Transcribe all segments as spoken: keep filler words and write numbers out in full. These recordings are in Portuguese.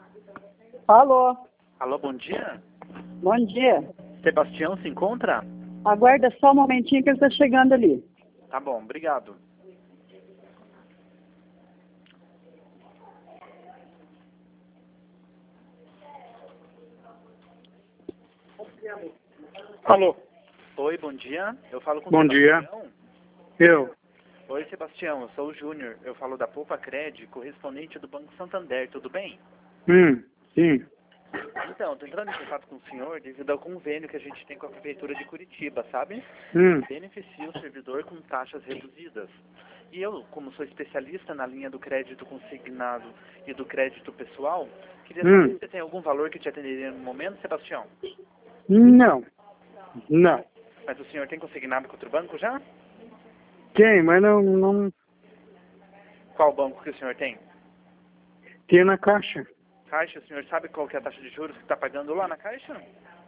Alô, Alô, bom dia. bom dia. Sebastião se encontra? Aguarda só um momentinho que ele está chegando ali. Tá bom, obrigado. Alô, Oi, bom dia. Eu falo com o bom dia. Sebastião. Eu. Oi, Sebastião. Eu sou o Júnior. Eu falo da Poupa Cred, correspondente do Banco Santander. Tudo bem? Hum, sim. Então, estou entrando em contato com o senhor devido ao convênio que a gente tem com a Prefeitura de Curitiba, sabe? Hum, Beneficia o servidor com taxas reduzidas. E eu, como sou especialista na linha do crédito consignado e do crédito pessoal, queria saber hum. se você tem algum valor que te atenderia no momento, Sebastião. Não. Não. Mas o senhor tem consignado com outro banco já? Tem, mas não, não Qual banco que o senhor tem? tem na caixa. Caixa, o senhor sabe qual que é a taxa de juros que está pagando lá na Caixa?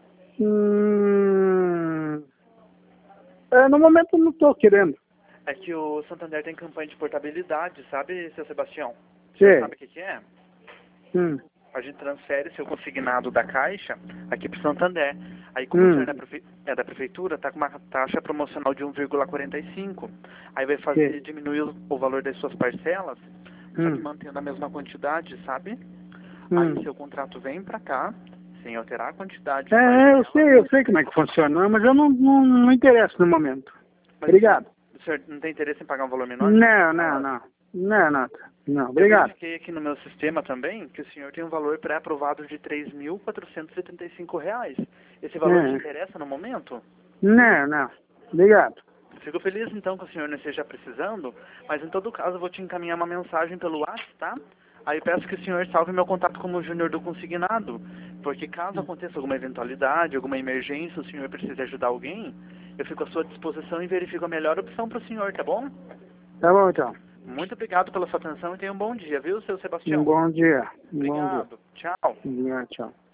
Hum, é, no momento eu não estou querendo. É que o Santander tem campanha de portabilidade, sabe, seu Sebastião? O senhor Sei. sabe o que, que é? Hum, A gente transfere seu consignado da Caixa aqui para o Santander. Aí, como o hum, senhor é da, prefe... é da Prefeitura, está com uma taxa promocional de um vírgula quarenta e cinco. Aí vai fazer sei. diminuir o o valor das suas parcelas, só que Hum, mantendo a mesma quantidade, sabe? Aí hum. seu contrato vem para cá, sem alterar a quantidade de É, eu parcelas. sei, eu sei como é que funciona, mas eu não, não, não interessa no momento. Mas Obrigado. o senhor não tem interesse em pagar um valor menor? Não, não, não. Não, não. Não, Eu obrigado. verifiquei aqui no meu sistema também que o senhor tem um valor pré-aprovado de três mil quatrocentos e setenta e cinco reais. Esse valor te É. interessa no momento? Não, não. Obrigado. Fico feliz então que o senhor não esteja precisando, mas em todo caso eu vou te encaminhar uma mensagem pelo WhatsApp, tá? Aí peço que o senhor salve meu contato como Júnior do Consignado, porque caso aconteça alguma eventualidade, alguma emergência, o senhor precise ajudar alguém, eu fico à sua disposição e verifico a melhor opção para o senhor, tá bom? Tá bom, então. Muito obrigado pela sua atenção e tenha um bom dia, viu, seu Um Sebastião? bom dia. Um bom dia. Obrigado. Tchau. Yeah, tchau.